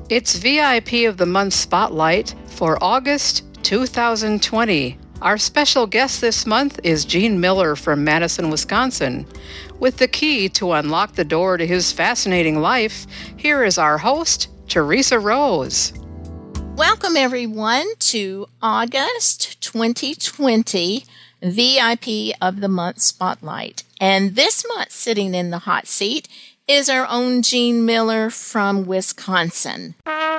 It's VIP of the Month Spotlight for August 2020. Our special guest this month is Gene Miller from Madison, Wisconsin. With the key to unlock the door to his fascinating life, here is our host, Teresa Rose. Welcome, everyone, to August 2020 VIP of the Month Spotlight. And this month, sitting in the hot seat, is our own Gene Miller from Wisconsin.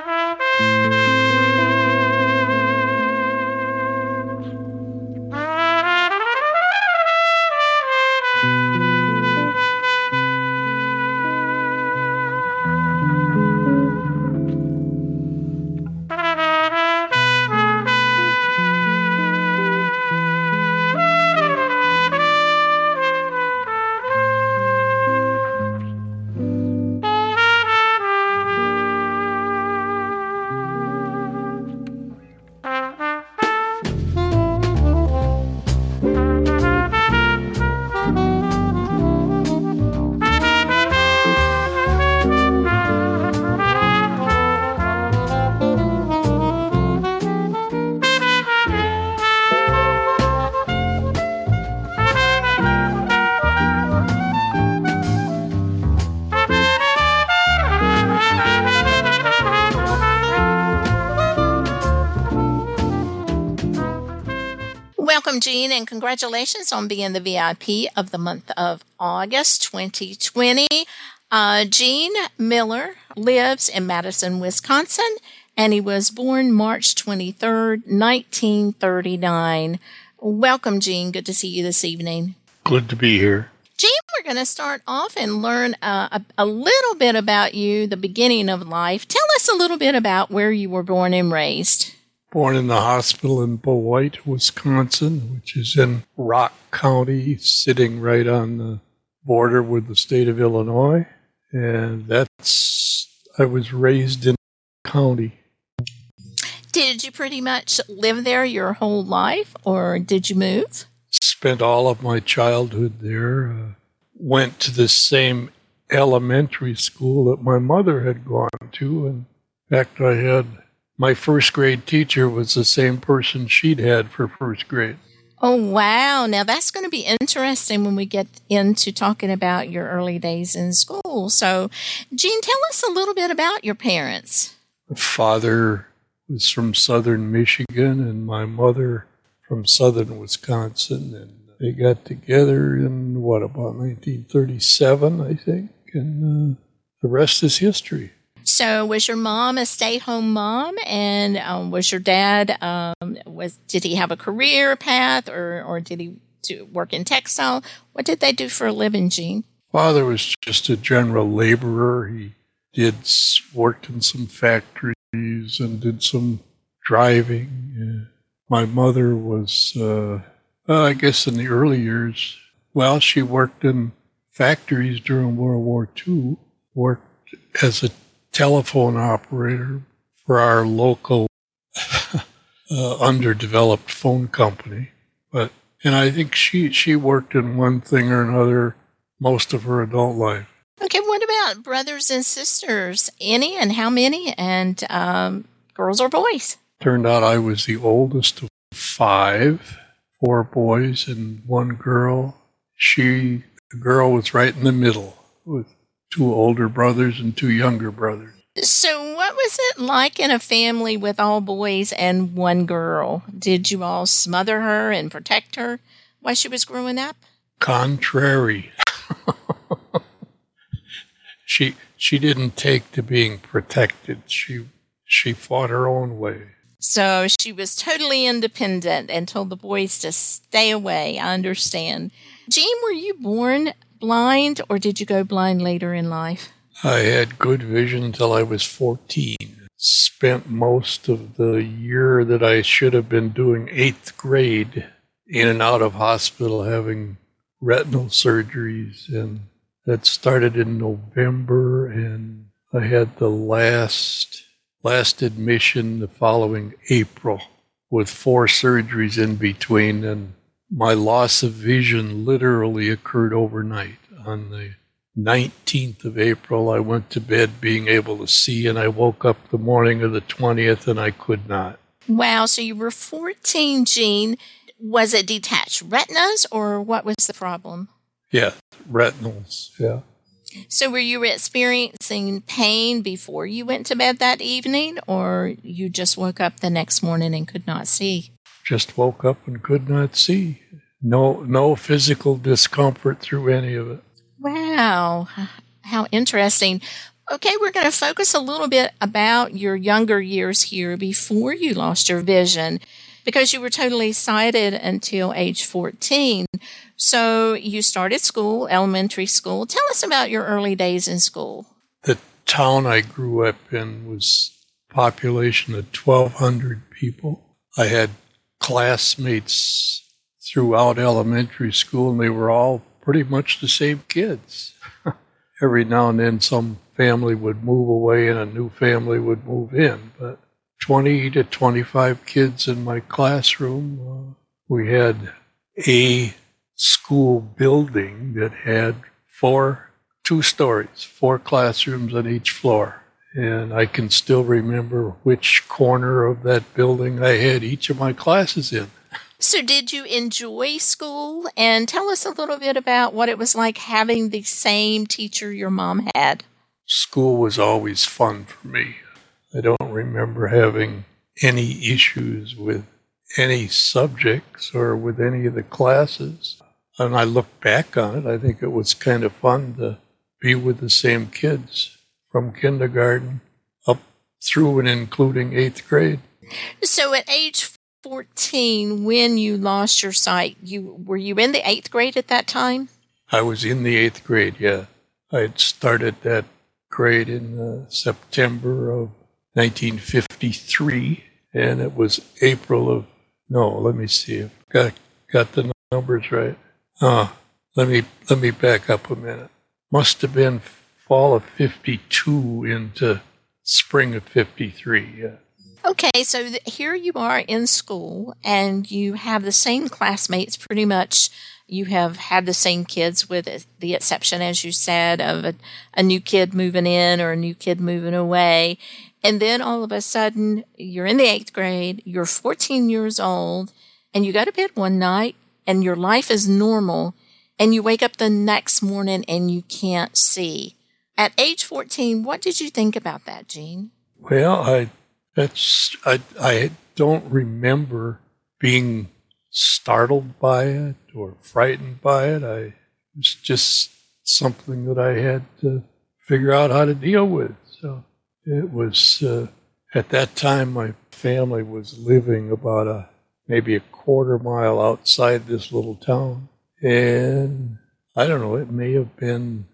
Welcome, Gene, and congratulations on being the VIP of the month of August 2020. Gene Miller lives in Madison, Wisconsin, and he was born March 23rd, 1939. Welcome, Gene. Good to see you this evening. Good to be here. Gene, we're going to start off and learn a little bit about you, the beginning of life. Tell us a little bit about where you were born and raised. Born in the hospital in Beloit, Wisconsin, which is in Rock County, sitting right on the border with the state of Illinois. And I was raised in the county. Did you pretty much live there your whole life, or did you move? Spent all of my childhood there. Went to the same elementary school that my mother had gone to. In fact, my first grade teacher was the same person she'd had for first grade. Oh, wow. Now, that's going to be interesting when we get into talking about your early days in school. So, Gene, tell us a little bit about your parents. My father was from southern Michigan and my mother from southern Wisconsin. And they got together in, about 1937, I think. And the rest is history. So was your mom a stay-at-home mom, and was your dad, did he have a career path, or did he work in textile? What did they do for a living, Gene? Father was just a general laborer. He worked in some factories and did some driving. My mother was, I guess in the early years, she worked in factories during World War II, worked as a telephone operator for our local underdeveloped phone company. And I think she worked in one thing or another most of her adult life. Okay, what about brothers and sisters? Any, and how many? And girls or boys? Turned out I was the oldest of 5, 4 boys and 1 girl. The girl was right in the middle with 2 older brothers and 2 younger brothers. So what was it like in a family with all boys and 1 girl? Did you all smother her and protect her while she was growing up? Contrary. She didn't take to being protected. She fought her own way. So she was totally independent and told the boys to stay away. I understand. Gene, were you born blind, or did you go blind later in life? I had good vision until I was 14. Spent most of the year that I should have been doing 8th grade in and out of hospital having retinal surgeries, and that started in November, and I had the last admission the following April with 4 surgeries in between, and my loss of vision literally occurred overnight on the 19th of April, I went to bed being able to see, and I woke up the morning of the 20th and I could not. Wow, so you were 14, Gene. Was it detached retinas or what was the problem? Yeah, retinals, yeah. So were you experiencing pain before you went to bed that evening, or you just woke up the next morning and could not see? Just woke up and could not see. No physical discomfort through any of it. Wow, how interesting. Okay, we're going to focus a little bit about your younger years here before you lost your vision, because you were totally sighted until age 14. So you started school, elementary school. Tell us about your early days in school. The town I grew up in was a population of 1,200 people. I had classmates throughout elementary school, and they were all pretty much the same kids. Every now and then some family would move away and a new family would move in, but 20 to 25 kids in my classroom. We had a school building that had 2 stories, 4 classrooms on each floor. And I can still remember which corner of that building I had each of my classes in. So did you enjoy school? And tell us a little bit about what it was like having the same teacher your mom had. School was always fun for me. I don't remember having any issues with any subjects or with any of the classes. And I look back on it, I think it was kind of fun to be with the same kids from kindergarten up through and including 8th grade. So at age 14, when you lost your sight, were you in the 8th grade at that time? I was in the 8th grade, yeah. I had started that grade in September of 1953, and it was April of, no, let me see if I got the numbers right. Let me back up a minute. Must have been fall of 52 into spring of 53, yeah. Okay, so here you are in school, and you have the same classmates pretty much. You have had the same kids with the exception, as you said, of a new kid moving in or a new kid moving away. And then all of a sudden, you're in the 8th grade, you're 14 years old, and you go to bed one night, and your life is normal, and you wake up the next morning and you can't see. At age 14, what did you think about that, Gene? Well, I don't remember being startled by it or frightened by it. It was just something that I had to figure out how to deal with. So it was, at that time, my family was living about maybe a quarter mile outside this little town. And I don't know, it may have been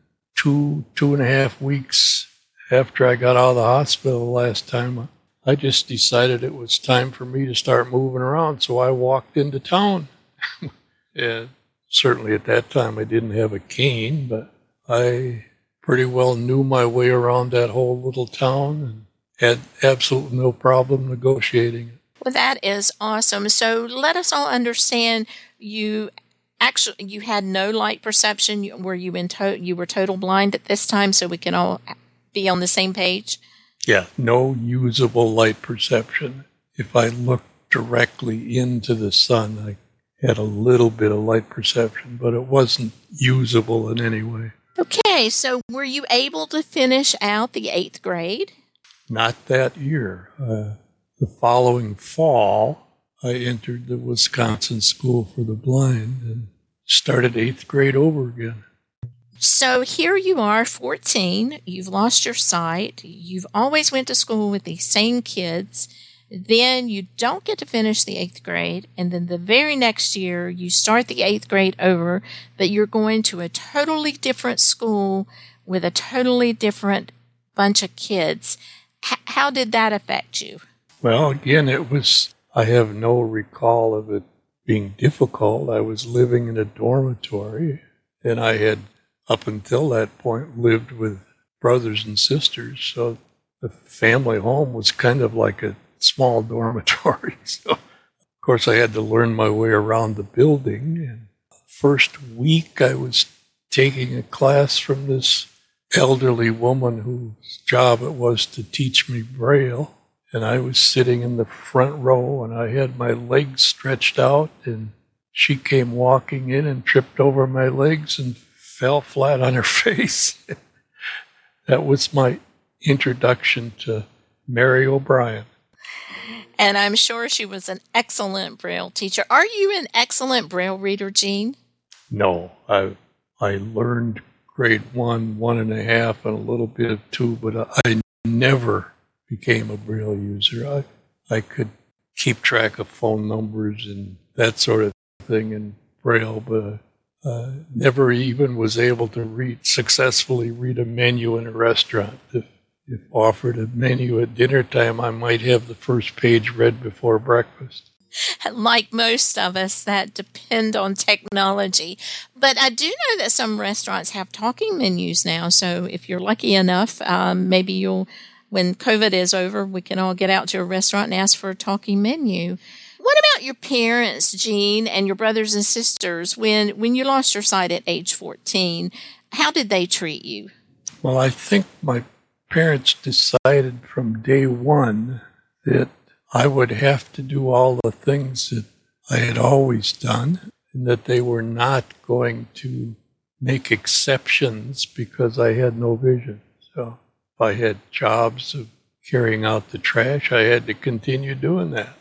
2.5 weeks after I got out of the hospital last time. I just decided it was time for me to start moving around, so I walked into town. And certainly at that time I didn't have a cane, but I pretty well knew my way around that whole little town and had absolutely no problem negotiating it. Well, that is awesome. So let us all understand, you had no light perception. Were you you were total blind at this time, so we can all be on the same page? Yeah, no usable light perception. If I looked directly into the sun, I had a little bit of light perception, but it wasn't usable in any way. Okay, so were you able to finish out the 8th grade? Not that year. The following fall, I entered the Wisconsin School for the Blind and started 8th grade over again. So here you are, 14, you've lost your sight, you've always went to school with these same kids, then you don't get to finish the 8th grade, and then the very next year you start the 8th grade over, but you're going to a totally different school with a totally different bunch of kids. How did that affect you? Well, again, I have no recall of it being difficult. I was living in a dormitory, and I had up until that point lived with brothers and sisters, so the family home was kind of like a small dormitory. So, of course, I had to learn my way around the building. And first week I was taking a class from this elderly woman whose job it was to teach me Braille. And I was sitting in the front row, and I had my legs stretched out, and she came walking in and tripped over my legs and fell flat on her face. That was my introduction to Mary O'Brien. And I'm sure she was an excellent Braille teacher. Are you an excellent Braille reader, Gene? No, I learned grade 1, 1.5, and a little bit of 2, but I never became a Braille user. I could keep track of phone numbers and that sort of thing in Braille, but never even was able to successfully read a menu in a restaurant. If offered a menu at dinner time, I might have the first page read before breakfast. Like most of us that depend on technology. But I do know that some restaurants have talking menus now. So if you're lucky enough, maybe when COVID is over, we can all get out to a restaurant and ask for a talking menu. What about your parents, Gene, and your brothers and sisters? When you lost your sight at age 14, how did they treat you? Well, I think my parents decided from day one that I would have to do all the things that I had always done, and that they were not going to make exceptions because I had no vision. So if I had jobs of carrying out the trash, I had to continue doing that.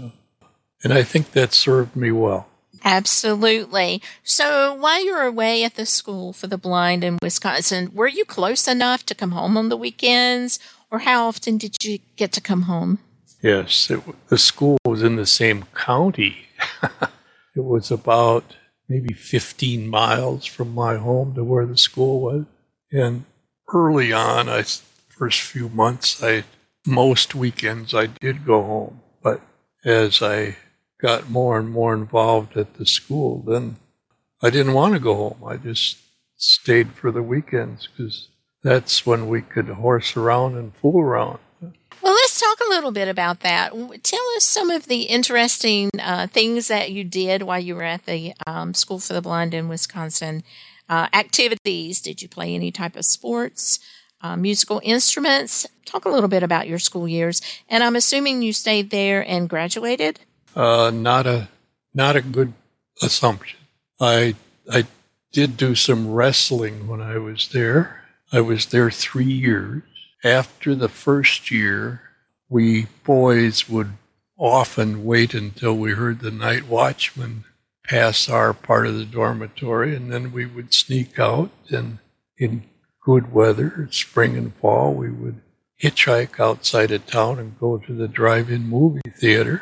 And I think that served me well. Absolutely. So while you were away at the School for the Blind in Wisconsin, were you close enough to come home on the weekends, or how often did you get to come home? Yes, the school was in the same county. It was about maybe 15 miles from my home to where the school was. And early on, first few months, most weekends I did go home. But as I got more and more involved at the school, then I didn't want to go home. I just stayed for the weekends because that's when we could horse around and fool around. Well, let's talk a little bit about that. Tell us some of the interesting things that you did while you were at the School for the Blind in Wisconsin. Activities. Did you play any type of sports, musical instruments? Talk a little bit about your school years. And I'm assuming you stayed there and graduated? Not a good assumption. I did do some wrestling when I was there. I was there 3 years. After the first year, we boys would often wait until we heard the night watchman pass our part of the dormitory, and then we would sneak out, and in good weather, spring and fall, we would hitchhike outside of town and go to the drive-in movie theater.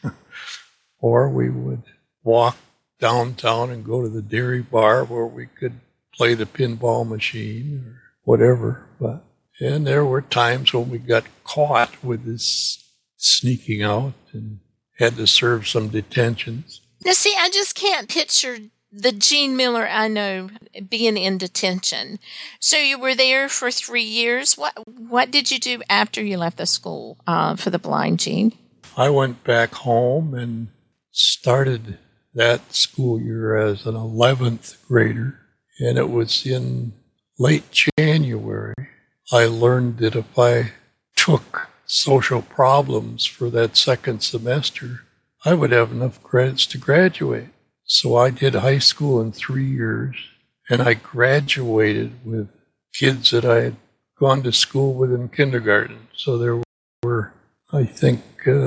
Or we would walk downtown and go to the dairy bar where we could play the pinball machine or whatever. And there were times when we got caught with this sneaking out and had to serve some detentions. Now, see, I just can't picture the Gene Miller I know being in detention. So you were there for 3 years. What did you do after you left the school for the blind, Gene? I went back home and started that school year as an 11th grader, and it was in late January. I learned that if I took social problems for that second semester, I would have enough credits to graduate. So I did high school in 3 years, and I graduated with kids that I had gone to school with in kindergarten. So there were, I think,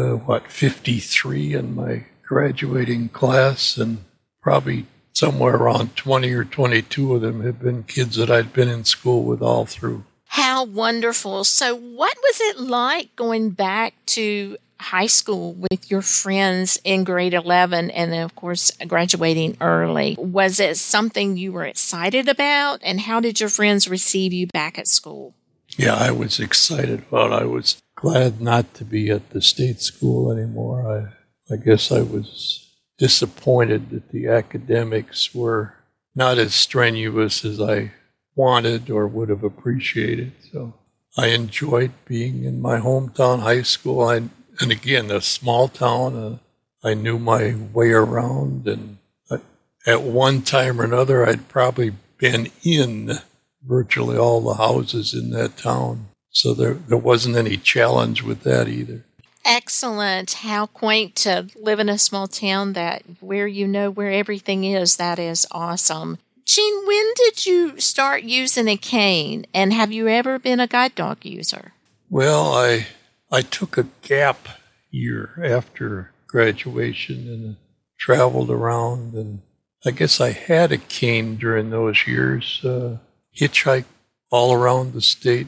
53 in my graduating class, and probably somewhere around 20 or 22 of them have been kids that I'd been in school with all through. How wonderful. So what was it like going back to high school with your friends in grade 11 and then, of course, graduating early? Was it something you were excited about? And how did your friends receive you back at school? Yeah, I was excited about it. I was glad not to be at the state school anymore. I guess I was disappointed that the academics were not as strenuous as I wanted or would have appreciated. So I enjoyed being in my hometown high school. And again, a small town, I knew my way around. And at one time or another, I'd probably been in virtually all the houses in that town. So there wasn't any challenge with that either. Excellent. How quaint to live in a small town that where you know where everything is. That is awesome. Jean, when did you start using a cane? And have you ever been a guide dog user? Well, I took a gap year after graduation and traveled around, and I guess I had a cane during those years. Hitchhiked all around the state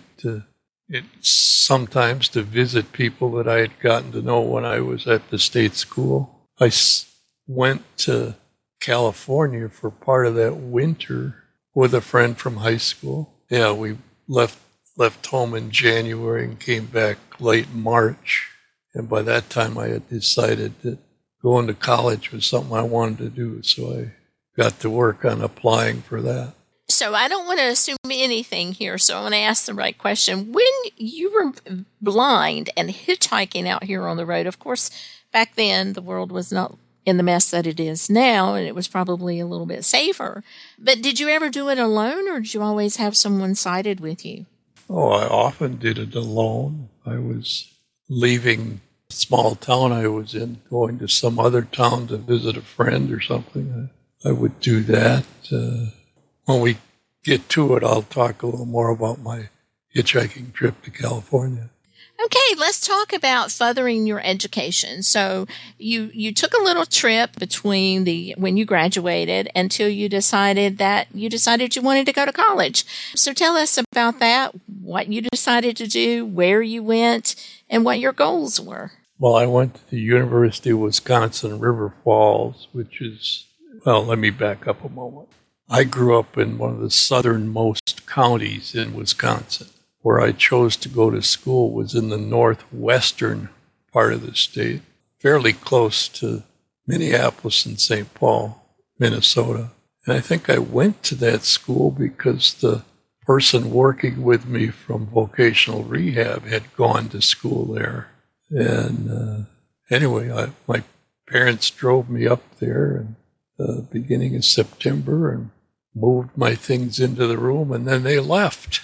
sometimes to visit people that I had gotten to know when I was at the state school. I went to California for part of that winter with a friend from high school. Yeah, we left home in January and came back late March. And by that time I had decided that going to college was something I wanted to do. So I got to work on applying for that. So I don't want to assume anything here, so I want to ask the right question. When you were blind and hitchhiking out here on the road, of course, back then the world was not in the mess that it is now, and it was probably a little bit safer. But did you ever do it alone, or did you always have someone sighted with you? Oh, I often did it alone. I was leaving the small town I was in, going to some other town to visit a friend or something. I would do that. When we get to it, I'll talk a little more about my hitchhiking trip to California. Okay, let's talk about furthering your education. So you took a little trip between when you graduated until you decided you wanted to go to college. So tell us about that, what you decided to do, where you went, and what your goals were. Well, I went to the University of Wisconsin River Falls, which is, well, let me back up a moment. I grew up in one of the southernmost counties in Wisconsin. Where I chose to go to school was in the northwestern part of the state, fairly close to Minneapolis and St. Paul, Minnesota. And I think I went to that school because the person working with me from vocational rehab had gone to school there. And anyway, my parents drove me up there in the beginning of September and moved my things into the room, and then they left.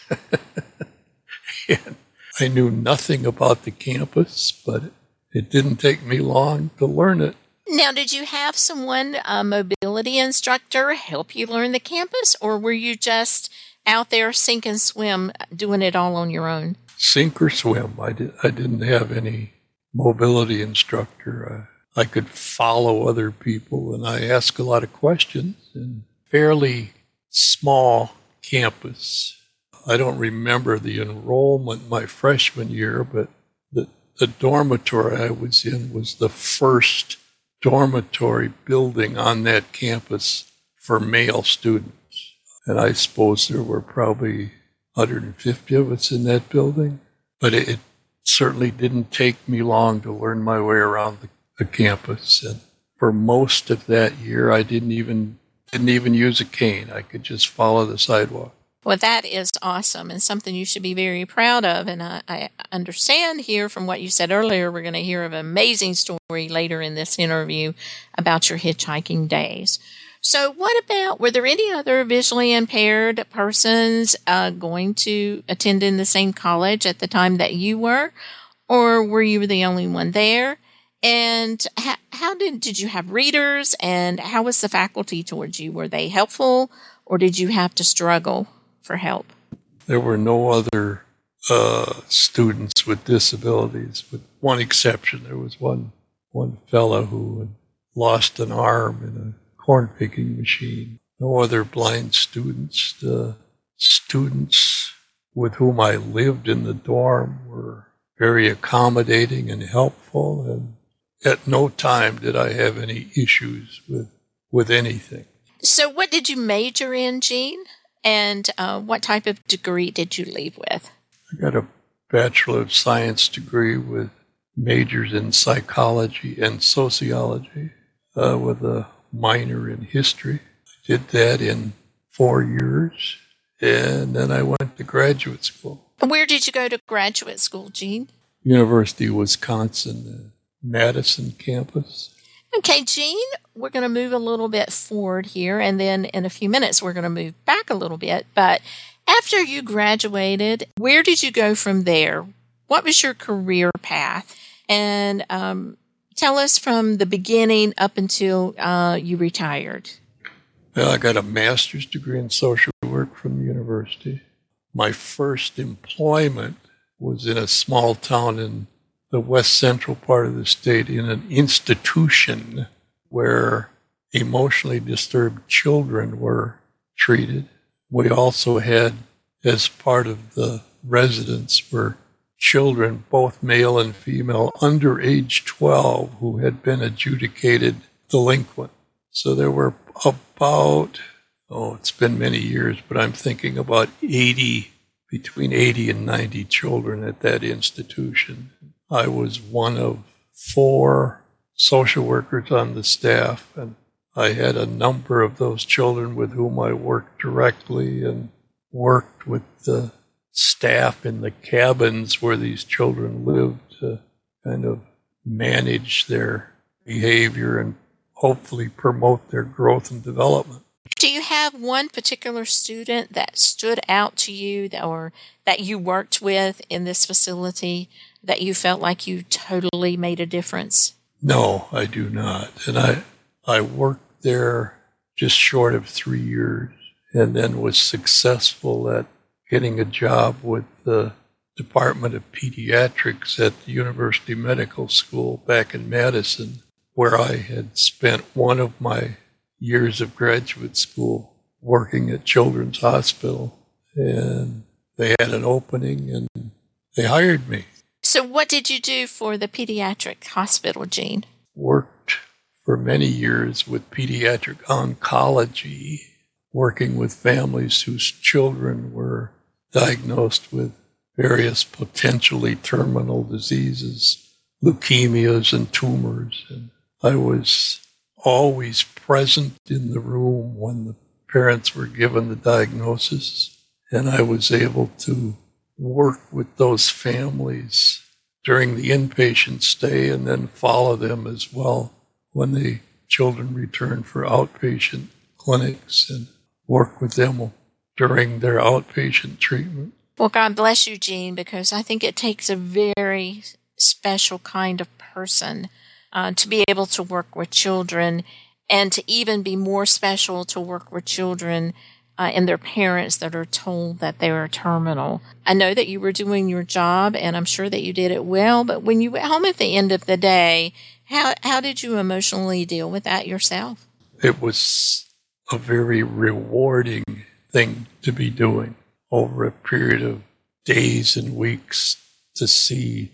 And I knew nothing about the campus, but it didn't take me long to learn it. Now, did you have someone, a mobility instructor, help you learn the campus, or were you just out there sink and swim, doing it all on your own? Sink or swim. I didn't have any mobility instructor. I could follow other people, and I asked a lot of questions. And fairly small campus. I don't remember the enrollment my freshman year, but the dormitory I was in was the first dormitory building on that campus for male students. And I suppose there were probably 150 of us in that building. But it certainly didn't take me long to learn my way around the campus. And for most of that year, I didn't even use a cane. I could just follow the sidewalk. Well, that is awesome and something you should be very proud of. And I understand here from what you said earlier, we're going to hear of an amazing story later in this interview about your hitchhiking days. So were there any other visually impaired persons going to attend in the same college at the time that you were? Or were you the only one there? And how did you have readers, and how was the faculty towards you? Were they helpful, or did you have to struggle for help? There were no other students with disabilities, with one exception. There was one fellow who had lost an arm in a corn picking machine. No other blind students. The students with whom I lived in the dorm were very accommodating and helpful, and at no time did I have any issues with anything. So what did you major in, Gene? And what type of degree did you leave with? I got a Bachelor of Science degree with majors in psychology and sociology with a minor in history. I did that in 4 years, and then I went to graduate school. Where did you go to graduate school, Gene? University of Wisconsin, Madison campus. Okay, Jean, we're going to move a little bit forward here, and then in a few minutes we're going to move back a little bit. But after you graduated, where did you go from there? What was your career path? And tell us from the beginning up until you retired. Well, I got a master's degree in social work from the university. My first employment was in a small town in the west central part of the state in an institution where emotionally disturbed children were treated. We also had, as part of the residents, were children, both male and female, under age 12 who had been adjudicated delinquent. So there were about, it's been many years, but I'm thinking about between 80 and 90 children at that institution. I was one of 4 social workers on the staff, and I had a number of those children with whom I worked directly and worked with the staff in the cabins where these children lived to kind of manage their behavior and hopefully promote their growth and development. Do you have one particular student that stood out to you or that you worked with in this facility that you felt like you totally made a difference? No, I do not. And I worked there just short of 3 years and then was successful at getting a job with the Department of Pediatrics at the University Medical School back in Madison, where I had spent one of my years of graduate school working at Children's Hospital. And they had an opening and they hired me. So what did you do for the pediatric hospital, Jean? Worked for many years with pediatric oncology, working with families whose children were diagnosed with various potentially terminal diseases, leukemias and tumors. And I was always present in the room when the parents were given the diagnosis, and I was able to work with those families during the inpatient stay and then follow them as well when the children returned for outpatient clinics and work with them during their outpatient treatment. Well, God bless you, Jean, because I think it takes a very special kind of person to be able to work with children, and to even be more special to work with children and their parents that are told that they are terminal. I know that you were doing your job, and I'm sure that you did it well, but when you went home at the end of the day, how did you emotionally deal with that yourself? It was a very rewarding thing to be doing over a period of days and weeks, to see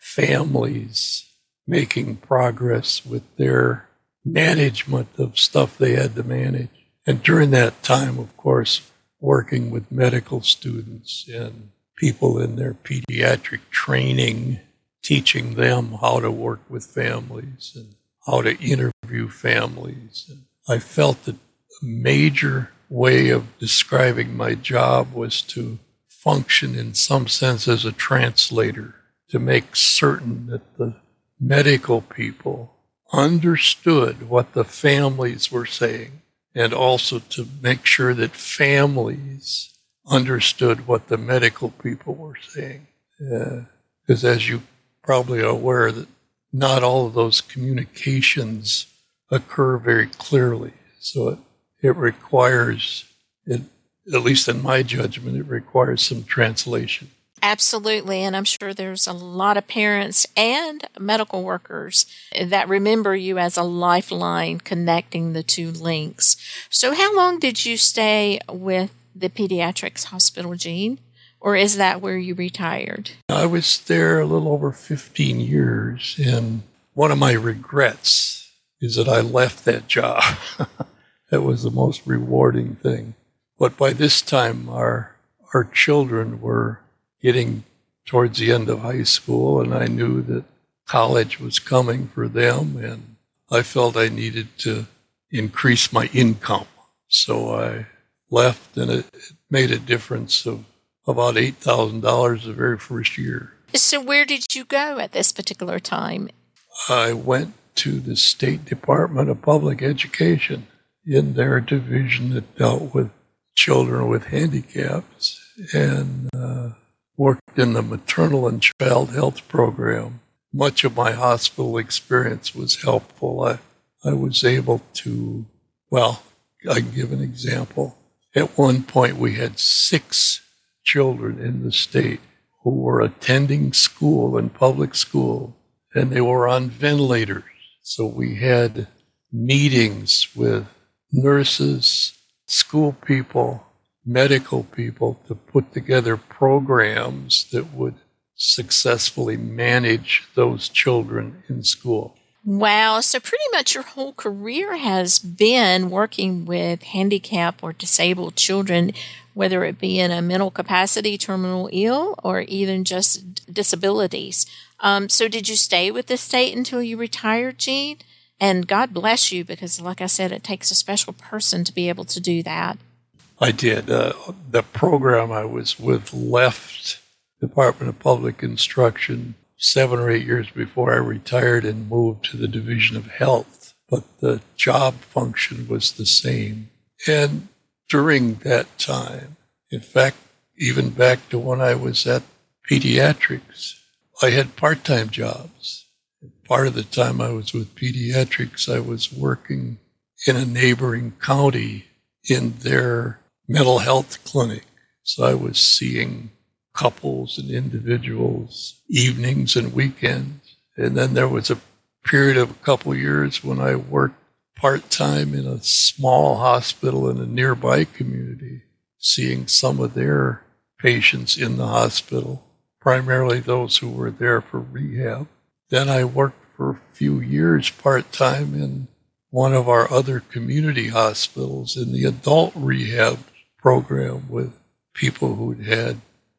families making progress with their management of stuff they had to manage. And during that time, of course, working with medical students and people in their pediatric training, teaching them how to work with families and how to interview families. And I felt that a major way of describing my job was to function in some sense as a translator, to make certain that the medical people understood what the families were saying, and also to make sure that families understood what the medical people were saying. Because as you probably are aware, that not all of those communications occur very clearly. So it requires, at least in my judgment, it requires some translation. Absolutely, and I'm sure there's a lot of parents and medical workers that remember you as a lifeline connecting the two links. So how long did you stay with the pediatrics hospital, Jean? Or is that where you retired? I was there a little over 15 years, and one of my regrets is that I left that job. That was the most rewarding thing. But by this time, our children were getting towards the end of high school, and I knew that college was coming for them, and I felt I needed to increase my income. So I left, and it made a difference of about $8,000 the very first year. So where did you go at this particular time? I went to the State Department of Public Education in their division that dealt with children with handicaps, and worked in the maternal and child health program. Much of my hospital experience was helpful. I was able to, well, I can give an example. At one point, we had 6 children in the state who were attending school in public school, and they were on ventilators. So we had meetings with nurses, school people, medical people to put together programs that would successfully manage those children in school. Wow. So pretty much your whole career has been working with handicapped or disabled children, whether it be in a mental capacity, terminal ill, or even just disabilities. So did you stay with the state until you retired, Jean? And God bless you, because like I said, it takes a special person to be able to do that. I did. The program I was with left Department of Public Instruction 7 or 8 years before I retired and moved to the Division of Health. But the job function was the same. And during that time, in fact, even back to when I was at pediatrics, I had part-time jobs. Part of the time I was with pediatrics, I was working in a neighboring county in their mental health clinic. So I was seeing couples and individuals evenings and weekends. And then there was a period of a couple years when I worked part-time in a small hospital in a nearby community, seeing some of their patients in the hospital, primarily those who were there for rehab. Then I worked for a few years part-time in one of our other community hospitals in the adult rehab program with people who'd had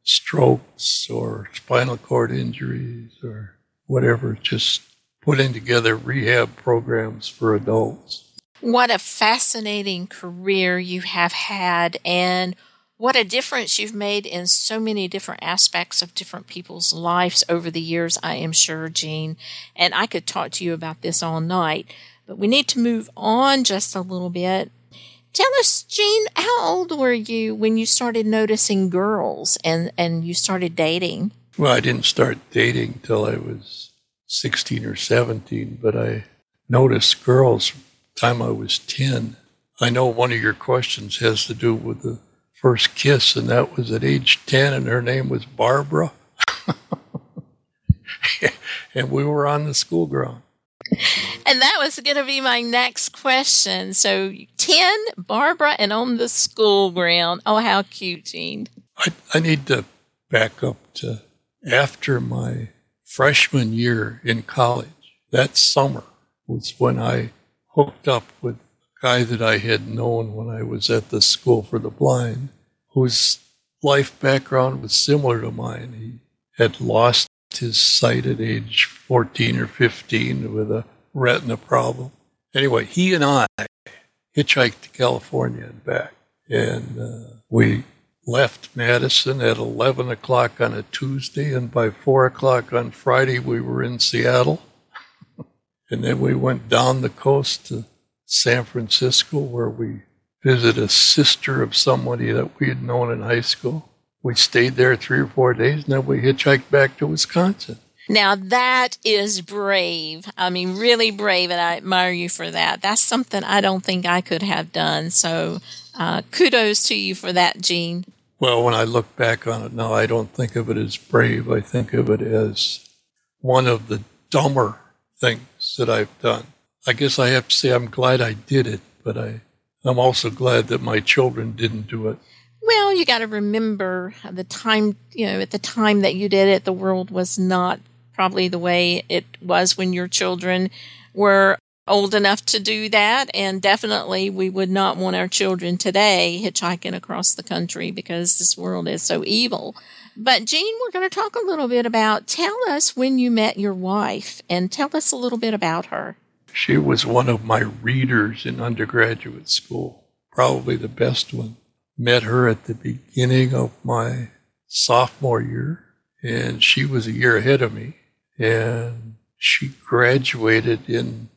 strokes or spinal cord injuries or whatever, just putting together rehab programs for adults. What a fascinating career you have had, and what a difference you've made in so many different aspects of different people's lives over the years, I am sure, Jean. And I could talk to you about this all night, but we need to move on just a little bit. Tell us, Jean, how old were you when you started noticing girls and you started dating? Well, I didn't start dating till I was 16 or 17, but I noticed girls from the time I was 10. I know one of your questions has to do with the first kiss, and that was at age 10, and her name was Barbara. And we were on the school ground. And that was going to be my next question. So 10, Barbara, and on the school ground. Oh, how cute, Jean. I need to back up to after my freshman year in college. That summer was when I hooked up with a guy that I had known when I was at the School for the Blind, whose life background was similar to mine. He had lost his sight at age 14 or 15 with a retina problem. Anyway, he and I hitchhiked to California and back. And we left Madison at 11 o'clock on a Tuesday, and by 4 o'clock on Friday, we were in Seattle. And then we went down the coast to San Francisco, where we visited a sister of somebody that we had known in high school. We stayed there 3 or 4 days, and then we hitchhiked back to Wisconsin. Now, that is brave. I mean, really brave, and I admire you for that. That's something I don't think I could have done. So kudos to you for that, Jean. Well, when I look back on it now, I don't think of it as brave. I think of it as one of the dumber things that I've done. I guess I have to say I'm glad I did it, but I'm also glad that my children didn't do it. Well, you got to remember the time, at the time that you did it, the world was not probably the way it was when your children were old enough to do that. And definitely we would not want our children today hitchhiking across the country because this world is so evil. But Jean, we're going to talk a little bit about, tell us when you met your wife and tell us a little bit about her. She was one of my readers in undergraduate school, probably the best one. Met her at the beginning of my sophomore year, and she was a year ahead of me. And She graduated in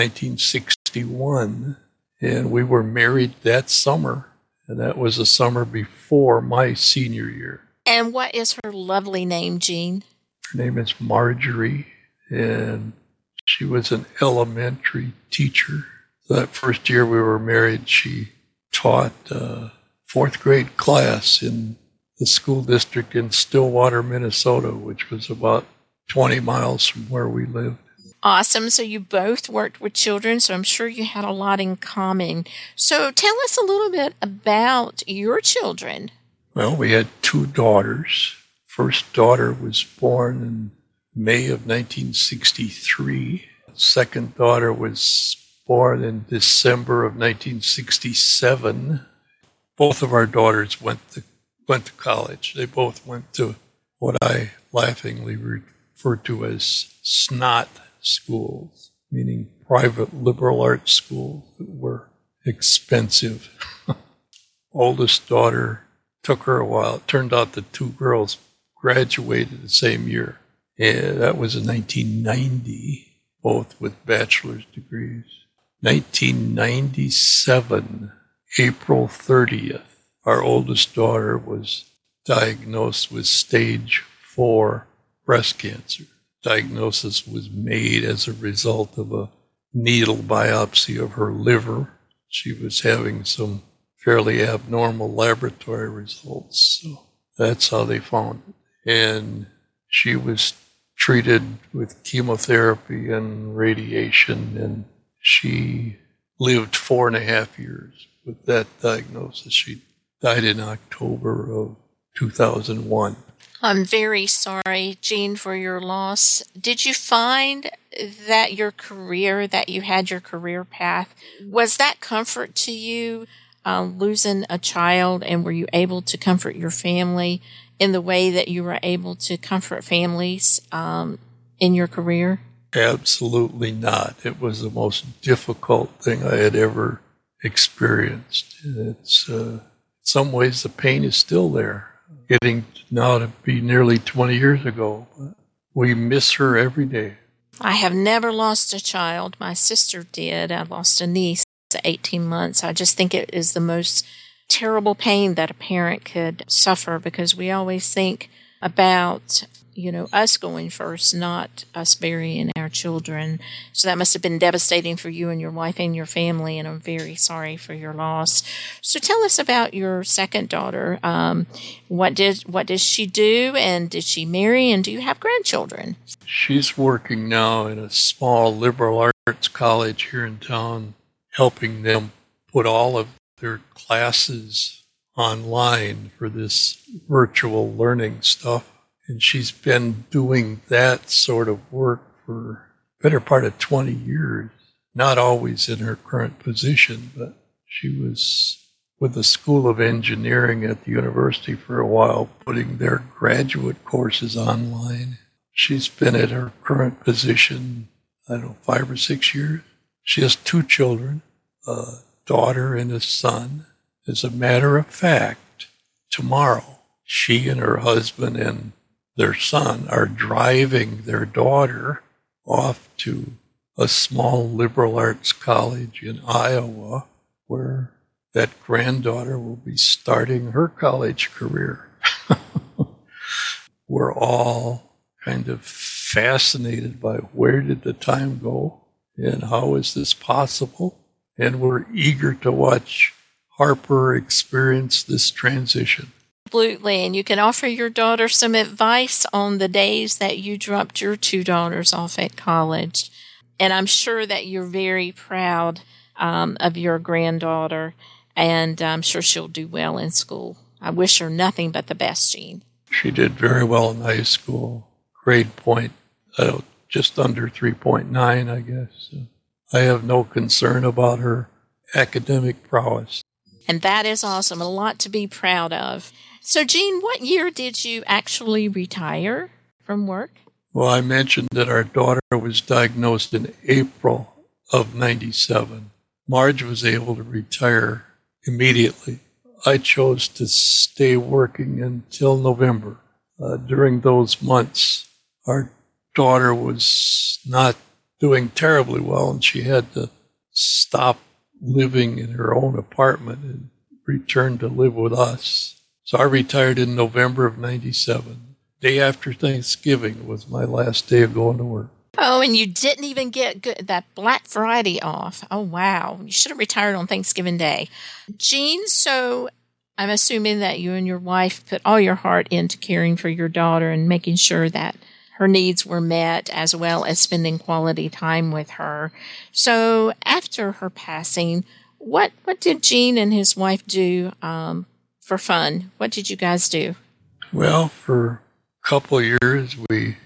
1961, and we were married that summer, and that was the summer before my senior year. And what is her lovely name, Jean? Her name is Marjorie, and she was an elementary teacher. So that first year we were married, she taught fourth grade class in the school district in Stillwater, Minnesota, which was about 20 miles from where we lived. Awesome. So you both worked with children, so I'm sure you had a lot in common. So tell us a little bit about your children. Well, we had two daughters. First daughter was born in May of 1963. Second daughter was born in December of 1967. Both of our daughters went to college. They both went to what I laughingly refer to as SNOT schools, meaning private liberal arts schools that were expensive. Oldest daughter took her a while. It turned out the two girls graduated the same year. And that was in 1990, both with bachelor's degrees. 1997, April 30th, our oldest daughter was diagnosed with stage 4 breast cancer. Diagnosis was made as a result of a needle biopsy of her liver. She was having some fairly abnormal laboratory results, so that's how they found it. And she was treated with chemotherapy and radiation, and she lived 4.5 years with that diagnosis. She died in October of 2001. I'm very sorry, Jean, for your loss. Did you find that you had your career path, was that comfort to you, losing a child, and were you able to comfort your family in the way that you were able to comfort families in your career? Absolutely not. It was the most difficult thing I had ever experienced. It's in some ways the pain is still there. Getting now to be nearly 20 years ago. We miss her every day. I have never lost a child. My sister did. I lost a niece at 18 months. I just think it is the most terrible pain that a parent could suffer, because we always think about, us going first, not us burying our children. So that must have been devastating for you and your wife and your family, and I'm very sorry for your loss. So tell us about your second daughter. What does she do, and did she marry, and do you have grandchildren? She's working now in a small liberal arts college here in town, helping them put all of their classes online for this virtual learning stuff. And she's been doing that sort of work for the better part of 20 years. Not always in her current position, but she was with the School of Engineering at the university for a while, putting their graduate courses online. She's been at her current position, 5 or 6 years. She has 2 children, a daughter and a son. As a matter of fact, tomorrow, she and her husband and their son are driving their daughter off to a small liberal arts college in Iowa, where that granddaughter will be starting her college career. We're all kind of fascinated by where did the time go and how is this possible? And we're eager to watch Harper experience this transition. Absolutely. And you can offer your daughter some advice on the days that you dropped your 2 daughters off at college. And I'm sure that you're very proud of your granddaughter, and I'm sure she'll do well in school. I wish her nothing but the best, Jean. She did very well in high school. Grade point, just under 3.9, I guess. So I have no concern about her academic prowess. And that is awesome. A lot to be proud of. So, Jean, what year did you actually retire from work? Well, I mentioned that our daughter was diagnosed in April of 97. Marge was able to retire immediately. I chose to stay working until November. During those months, our daughter was not doing terribly well, and she had to stop living in her own apartment and return to live with us. So I retired in November of 97. Day after Thanksgiving was my last day of going to work. Oh, and you didn't even get that Black Friday off. Oh, wow. You should have retired on Thanksgiving Day. Jean, so I'm assuming that you and your wife put all your heart into caring for your daughter and making sure that her needs were met, as well as spending quality time with her. So after her passing, what did Gene and his wife do for fun? What did you guys do? Well, for a couple of years, we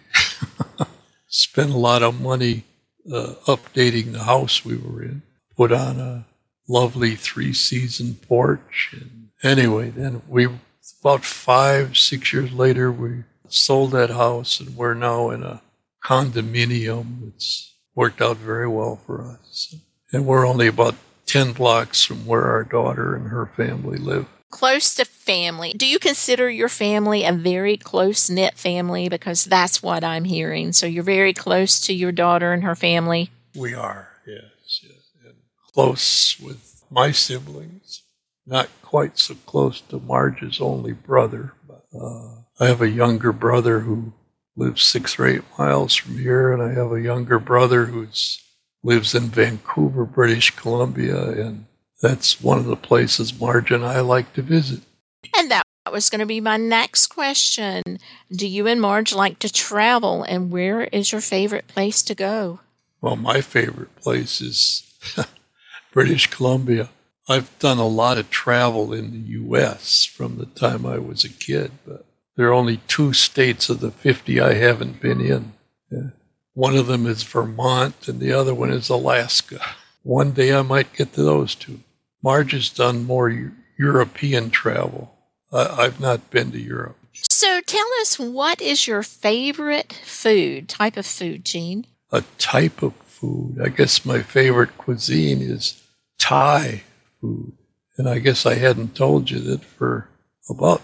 spent a lot of money updating the house we were in. Put on a lovely 3-season porch. And anyway, then about 5-6 years later, we sold that house, and we're now in a condominium. It's worked out very well for us. And we're only about 10 blocks from where our daughter and her family live. Close to family. Do you consider your family a very close-knit family? Because that's what I'm hearing. So you're very close to your daughter and her family? We are, yes. And close with my siblings. Not quite so close to Marge's only brother, but I have a younger brother who lives 6 or 8 miles from here, and I have a younger brother who lives in Vancouver, British Columbia, and that's one of the places Marge and I like to visit. And that was going to be my next question. Do you and Marge like to travel, and where is your favorite place to go? Well, my favorite place is British Columbia. I've done a lot of travel in the U.S. from the time I was a kid, but there are only 2 states of the 50 I haven't been in. Yeah. One of them is Vermont, and the other one is Alaska. One day I might get to those 2. Marge has done more European travel. I've not been to Europe. So tell us, what is your favorite type of food, Gene? A type of food? I guess my favorite cuisine is Thai food. And I guess I hadn't told you that for about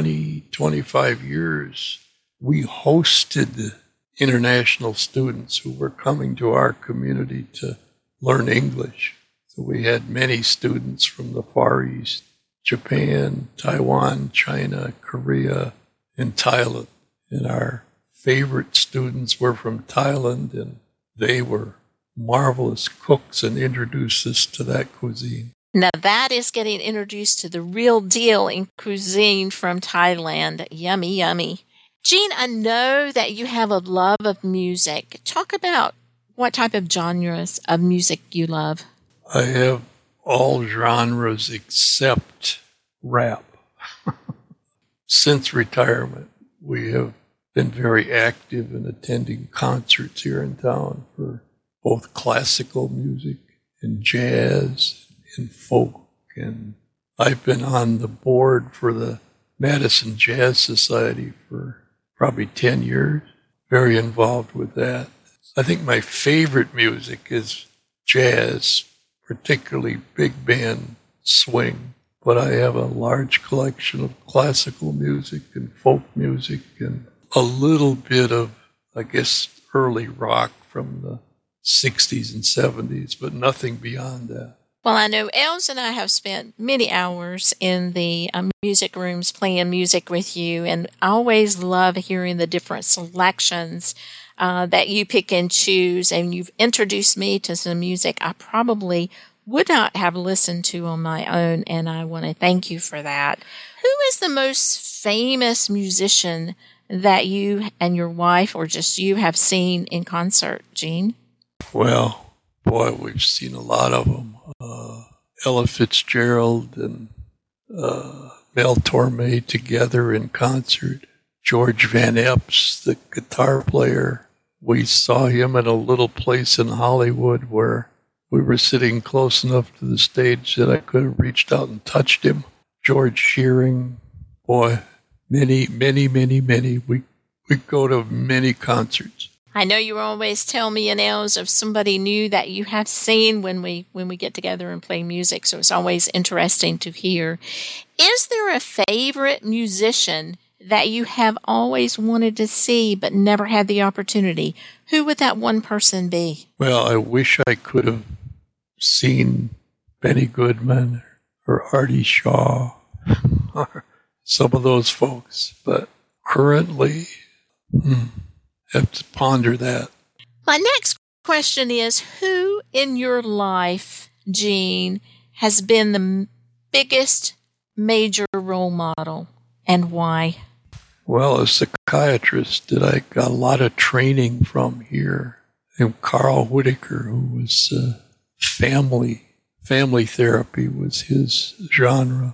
25 years, we hosted international students who were coming to our community to learn English. So we had many students from the Far East, Japan, Taiwan, China, Korea, and Thailand. And our favorite students were from Thailand, and they were marvelous cooks and introduced us to that cuisine. Now that is getting introduced to the real deal in cuisine from Thailand. Yummy, yummy. Gene, I know that you have a love of music. Talk about what type of genres of music you love. I have all genres except rap. Since retirement, we have been very active in attending concerts here in town for both classical music and jazz and folk. And I've been on the board for the Madison Jazz Society for probably 10 years, very involved with that. I think my favorite music is jazz, particularly big band swing. But I have a large collection of classical music and folk music and a little bit of, I guess, early rock from the 60s and 70s, but nothing beyond that. Well, I know Els and I have spent many hours in the music rooms playing music with you, and I always love hearing the different selections that you pick and choose, and you've introduced me to some music I probably would not have listened to on my own, and I want to thank you for that. Who is the most famous musician that you and your wife, or just you, have seen in concert, Gene? Well, boy, we've seen a lot of them. Ella Fitzgerald and Mel Torme together in concert. George Van Eps, the guitar player. We saw him at a little place in Hollywood where we were sitting close enough to the stage that I could have reached out and touched him. George Shearing. Boy, many. We go to many concerts. I know you always tell me, and Els, of somebody new that you have seen when we get together and play music, so it's always interesting to hear. Is there a favorite musician that you have always wanted to see but never had the opportunity, who would that one person be? Well, I wish I could have seen Benny Goodman or Artie Shaw or some of those folks, but currently, have to ponder that. My next question is, who in your life, Gene, has been the biggest major role model and why? Well, a psychiatrist that I got a lot of training from here, and Carl Whitaker, who was family therapy was his genre.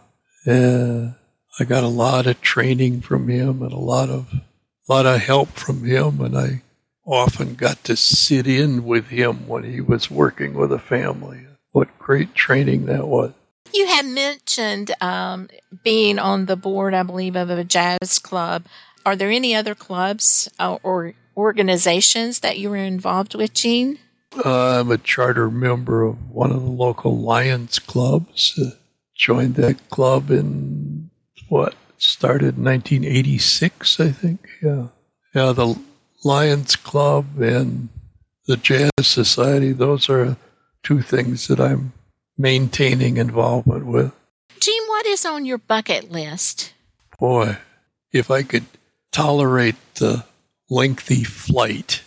I got a lot of training from him and a lot of help from him, and I often got to sit in with him when he was working with a family. What great training that was. You had mentioned being on the board, I believe, of a jazz club. Are there any other clubs or organizations that you were involved with, Gene? I'm a charter member of one of the local Lions clubs. Joined that club in, started in 1986, I think. Yeah, the Lions Club and the Jazz Society, those are two things that I'm maintaining involvement with. Gene, what is on your bucket list? Boy, if I could tolerate the lengthy flight,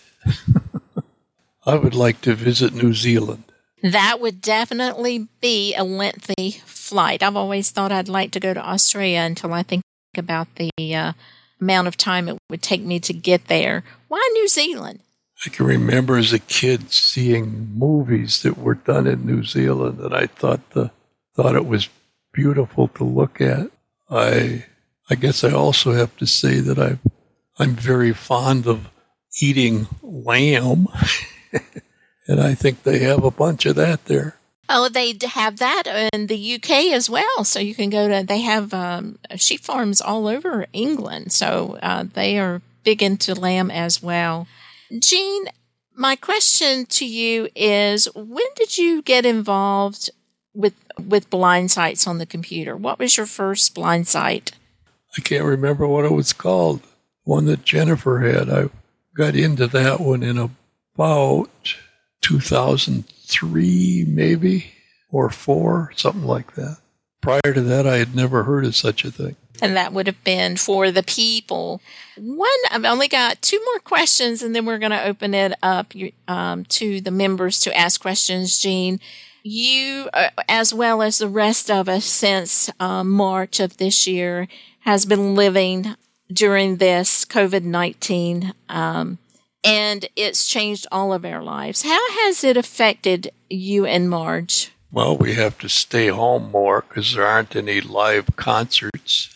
I would like to visit New Zealand. That would definitely be a lengthy flight. I've always thought I'd like to go to Australia until I think about the amount of time it would take me to get there. Why New Zealand? I can remember as a kid seeing movies that were done in New Zealand, and I thought it was beautiful to look at. I guess I also have to say that I'm very fond of eating lamb, and I think they have a bunch of that there. Oh, they have that in the UK as well. So you can go to, they have sheep farms all over England. So they are big into lamb as well. Gene, my question to you is, when did you get involved with blind sites on the computer? What was your first blind site? I can't remember what it was called. One that Jennifer had. I got into that one in about 2003, maybe, or 4, something like that. Prior to that, I had never heard of such a thing. And that would have been for the people. I've only got 2 more questions, and then we're going to open it up to the members to ask questions. Gene, you, as well as the rest of us since March of this year, has been living during this COVID-19, and it's changed all of our lives. How has it affected you and Marge? Well, we have to stay home more because there aren't any live concerts.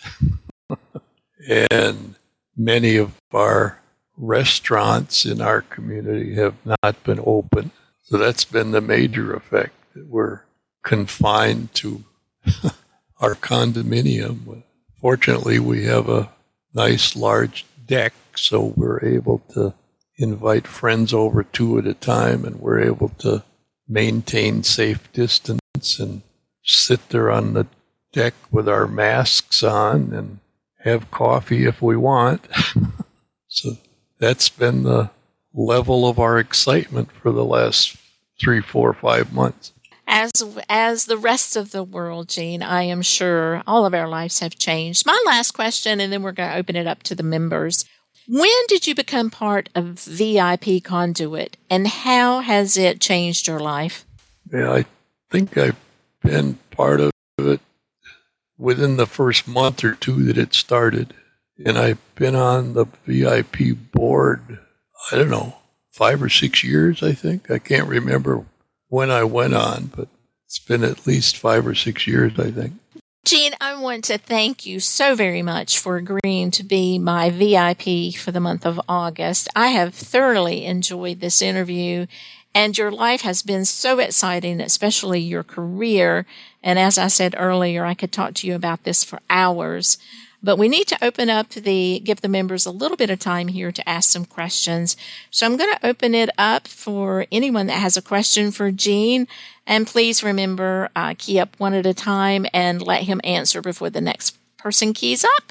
And many of our restaurants in our community have not been open. So that's been the major effect, that we're confined to our condominium. Fortunately, we have a nice large deck, so we're able to invite friends over 2 at a time, and we're able to maintain safe distance and sit there on the deck with our masks on and have coffee if we want. So that's been the level of our excitement for the last 3, 4, 5 months. As the rest of the world, Gene, I am sure all of our lives have changed. My last question, and then we're going to open it up to the members. When did you become part of VIP Conduit, and how has it changed your life? Yeah, I think I've been part of it within the first month or 2 that it started. And I've been on the VIP board, 5 or 6 years, I think. I can't remember when I went on, but it's been at least 5 or 6 years, I think. Gene, I want to thank you so very much for agreeing to be my VIP for the month of August. I have thoroughly enjoyed this interview, and your life has been so exciting, especially your career. And as I said earlier, I could talk to you about this for hours. But we need to open up give the members a little bit of time here to ask some questions. So I'm going to open it up for anyone that has a question for Gene. And please remember, key up one at a time and let him answer before the next person keys up.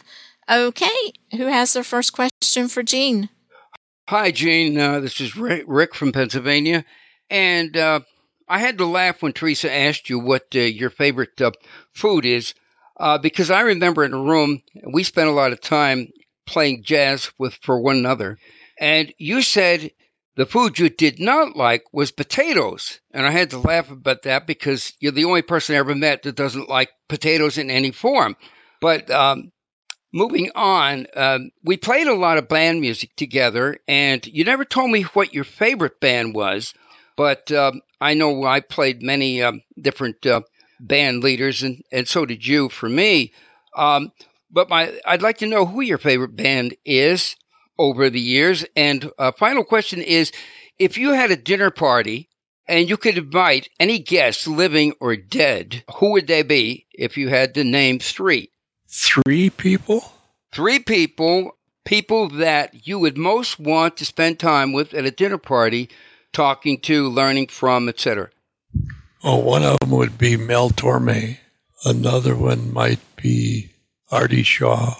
Okay, who has their first question for Gene? Hi, Gene. This is Rick from Pennsylvania. And I had to laugh when Teresa asked you what your favorite food is, because I remember in a room, we spent a lot of time playing jazz for one another. And you said the food you did not like was potatoes. And I had to laugh about that because you're the only person I ever met that doesn't like potatoes in any form. But moving on, we played a lot of band music together, and you never told me what your favorite band was. But I know I played many different band leaders, and so did you for me. But I'd like to know who your favorite band is over the years. And final question is, if you had a dinner party and you could invite any guests, living or dead, who would they be if you had to name three? 3 people? 3 people that you would most want to spend time with at a dinner party, talking to, learning from, etc. Oh, one of them would be Mel Torme. Another one might be Artie Shaw.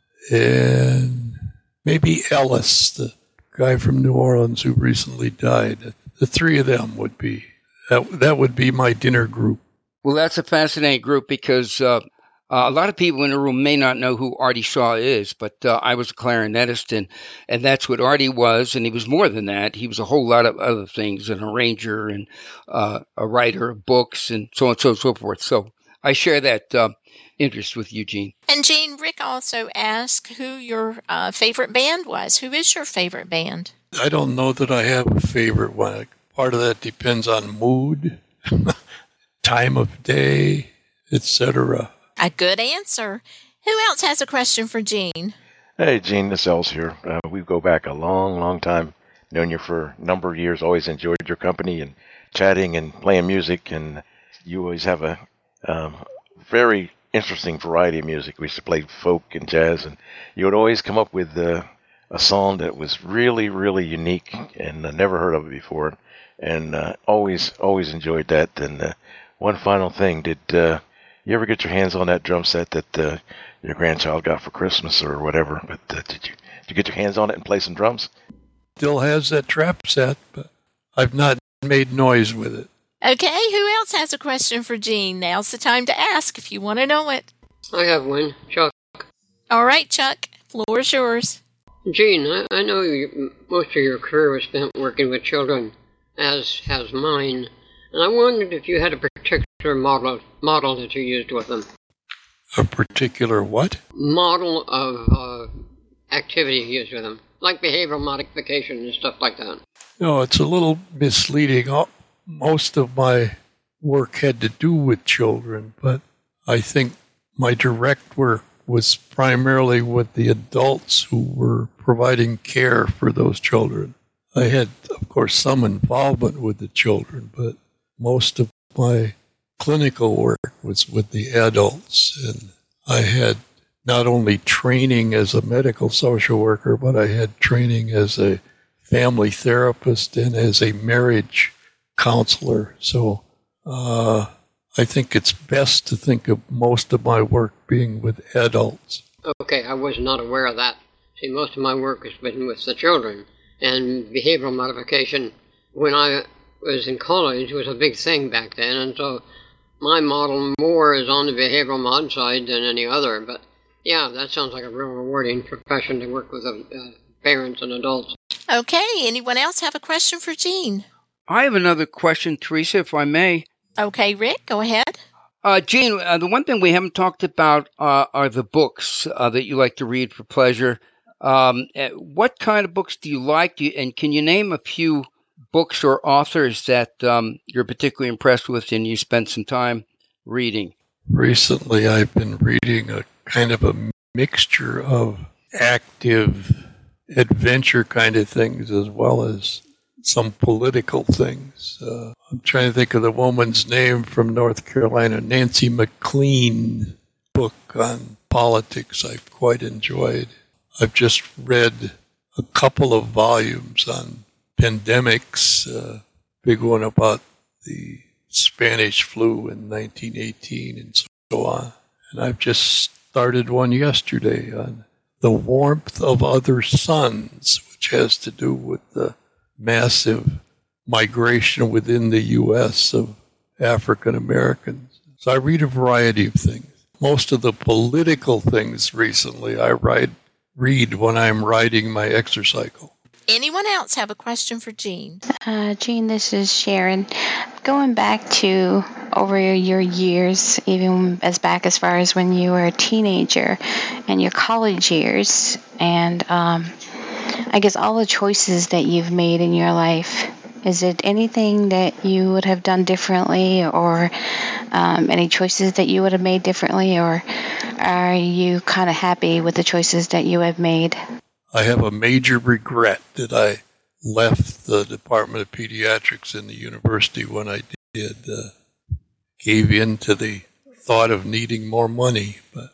And maybe Ellis, the guy from New Orleans who recently died. The 3 of them would be, that would be my dinner group. Well, that's a fascinating group because a lot of people in the room may not know who Artie Shaw is, but I was a clarinetist, and that's what Artie was, and he was more than that. He was a whole lot of other things, an arranger and a writer of books and so on and so forth. So I share that interest with Eugene. And Gene, Rick also asked who your favorite band was. Who is your favorite band? I don't know that I have a favorite one. Part of that depends on mood, time of day, etc. A good answer. Who else has a question for Gene? Hey, Gene, this is Els here. We go back a long, long time. Known you for a number of years. Always enjoyed your company and chatting and playing music. And you always have a very interesting variety of music. We used to play folk and jazz. And you would always come up with a song that was really, really unique. And I never heard of it before. And always enjoyed that. And one final thing, did you ever get your hands on that drum set that your grandchild got for Christmas or whatever? But did you get your hands on it and play some drums? Still has that trap set, but I've not made noise with it. Okay, who else has a question for Gene? Now's the time to ask if you want to know it. I have one, Chuck. All right, Chuck, floor is yours. Gene, I know most of your career was spent working with children, as has mine, and I wondered if you had a particular model that you used with them. A particular what? Model of activity you used with them, like behavioral modification and stuff like that. No, it's a little misleading. Most of my work had to do with children, but I think my direct work was primarily with the adults who were providing care for those children. I had, of course, some involvement with the children, but most of my clinical work was with the adults. And I had not only training as a medical social worker, but I had training as a family therapist and as a marriage counselor. So I think it's best to think of most of my work being with adults. Okay, I was not aware of that. See, most of my work has been with the children, and behavioral modification, when I was in college, was a big thing back then, and so my model more is on the behavioral mod side than any other. But yeah, that sounds like a real rewarding profession to work with parents and adults. Okay, anyone else have a question for Gene? I have another question, Teresa, if I may. Okay, Rick, go ahead. Gene, the one thing we haven't talked about are the books that you like to read for pleasure. What kind of books do you like? And can you name a few books or authors that you're particularly impressed with and you spent some time reading? Recently, I've been reading a kind of a mixture of active adventure kind of things as well as some political things. I'm trying to think of the woman's name from North Carolina, Nancy McLean, book on politics I've quite enjoyed. I've just read a couple of volumes on pandemics, big one about the Spanish flu in 1918 and so on. And I've just started one yesterday on The Warmth of Other Suns, which has to do with the massive migration within the U.S. of African Americans. So I read a variety of things. Most of the political things recently I read when I'm riding my exercycle. Anyone else have a question for Jean? Jean, this is Sharon. Going back to over your years, even as far as when you were a teenager and your college years, and I guess all the choices that you've made in your life, is it anything that you would have done differently, or any choices that you would have made differently, or are you kind of happy with the choices that you have made? I have a major regret that I left the Department of Pediatrics in the university when I did. Gave in to the thought of needing more money, but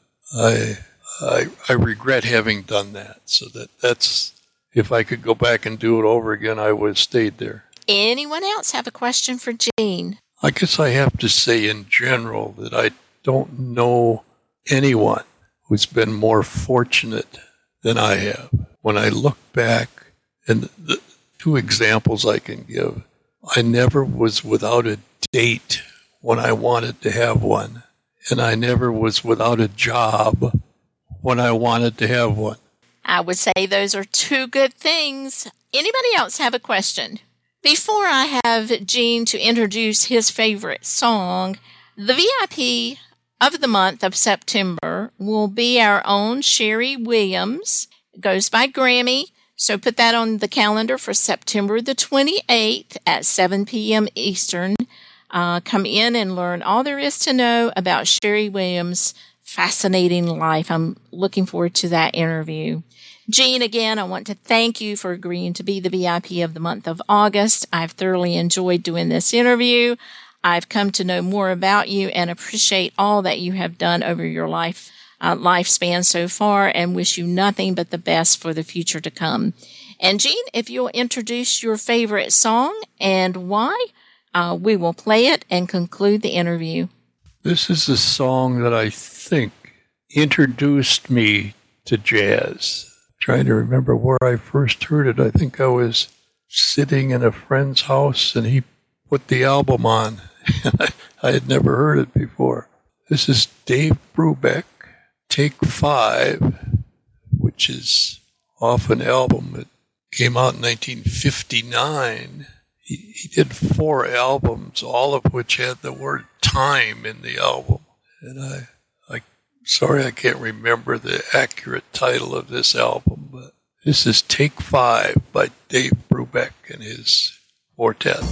I regret having done that. So that's, if I could go back and do it over again, I would have stayed there. Anyone else have a question for Jean? I guess I have to say in general that I don't know anyone who's been more fortunate than I have. When I look back, and the two examples I can give, I never was without a date when I wanted to have one, and I never was without a job when I wanted to have one. I would say those are two good things. Anybody else have a question? Before I have Jean to introduce his favorite song, the VIP of the month of September will be our own Sherry Williams. It goes by Grammy, so put that on the calendar for September the 28th at 7 p.m. Eastern. Come in and learn all there is to know about Sherry Williams' fascinating life. I'm looking forward to that interview. Jean, again, I want to thank you for agreeing to be the VIP of the month of August. I've thoroughly enjoyed doing this interview. I've come to know more about you and appreciate all that you have done over your lifespan so far, and wish you nothing but the best for the future to come. And Jean, if you'll introduce your favorite song and why, we will play it and conclude the interview. This is a song that I think introduced me to jazz. Trying to remember where I first heard it. I think I was sitting in a friend's house and he put the album on. I had never heard it before. This is Dave Brubeck, Take 5, which is off an album that came out in 1959. He did 4 albums, all of which had the word time in the album. And sorry I can't remember the accurate title of this album, but this is Take 5 by Dave Brubeck and his quartet.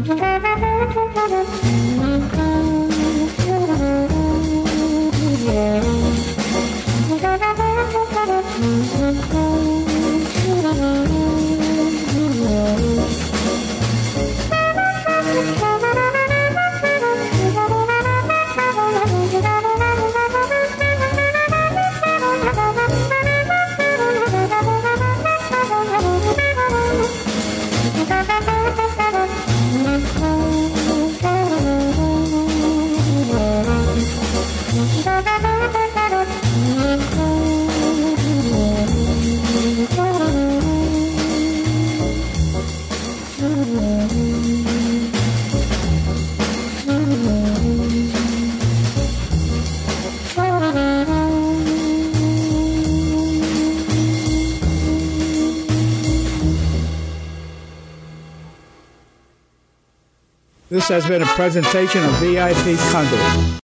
This has been a presentation of VIP Conduit.